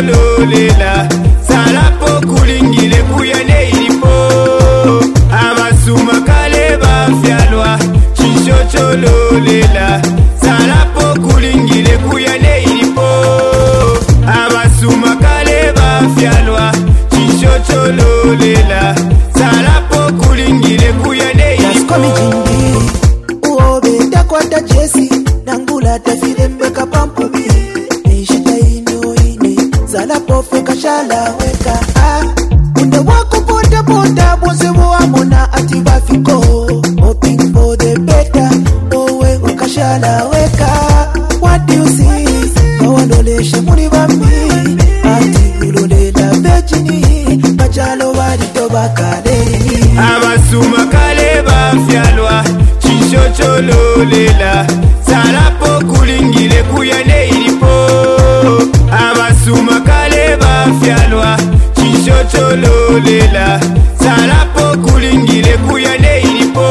Chichochololela Salapo kulingile kuyane ilipo Abasuma kale bafyalwa Chichochololela Salapo kulingile kuyane ilipo Abasuma kale bafyalwa Chichochololela Salapo kulingile kuyane ilipo Uobe takwata jesi Nangula tafide mbeka pampubi Nishita ino ini Salapo feka shala weka Unde wako ponda ponda Bonse wa mona atiba fiko Hoping for the better Owe wakashala weka What do you see? Kawandoleshe muni bambi Ati ulole la vechini Machalo wadi toba kadeni Abasuma kale bafyalwa Chichochololela Salapo kulingile kuyane ilipo Abasuma kale bafyalwa Chichochololela Salapo kulingile kuyane ilipo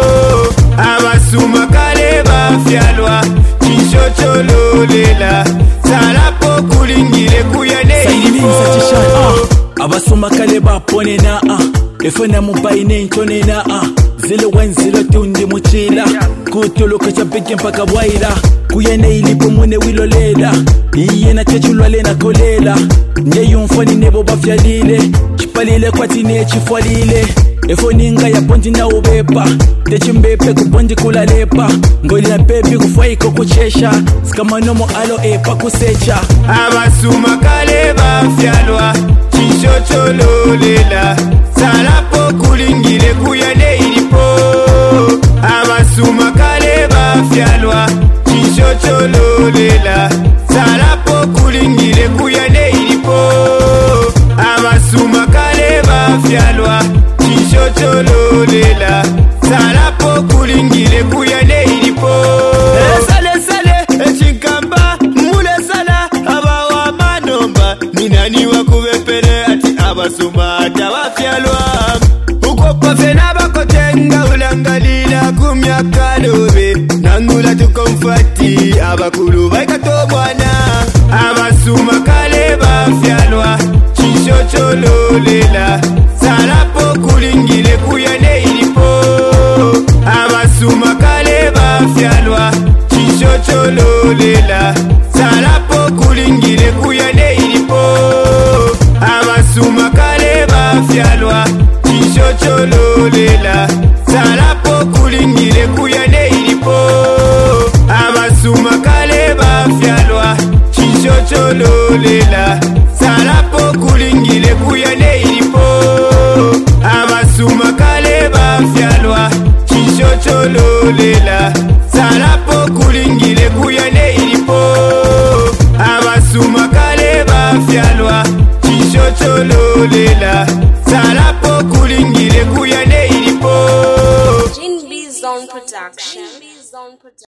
Abasuma kale bafyalwa Chichochololela Salapo kulingile kuyane ilipo Abasuma kale bapone na Efana mubaine ntone na 0102 ndi muchila Kutuluka chabiki mpaka bwaila Kuyene ilipo mwene wilolela Iye na chechulwale na kolela Nye yunfoni nebo bafyalile Chipalile kwa tine chifwalile Efoninga ya ponti na ubepa Techimbepe kubondi kulalepa Ngoli na pepi kufaiko kuchesha Skamanomo alo epa kusecha Abasuma kale bafyalwa Chichochololela Salapo kulingile kuyane ilipo Abasuma kale bafyalwa Chichochololela Salapo kulingile kuyane ilipo Abasuma kale bafyalwa Chichochololela Salapo kulingile kuyane ilipo Sale chinkamba mule sala abawa manomba Ninani wakubepele ati abasuma atawafyalwa Uko pafe na bakotenga ulangalila kumyaka lobe Nangula tukomfati abakulu baikatobwana Abasuma kale bafyalwa Chichochololela Salapo kulingile kuyane ilipo Abasuma kale bafyalwa Chichochololela Salapo kulingile kuyane ilipo Abasuma kale bafyalwa Chichochololela Salapo kulingile kuyane ilipo Abasuma kale bafyalwa Chichochololela Salapo kulingile kuyane ilipo Abasuma kale bafyalwa Chichochololela Salapo kulingile kuyane ilipo Abasuma kale bafyalwa Chichochololela Salapo kulingile kuyane ilipo Jinbizone Production.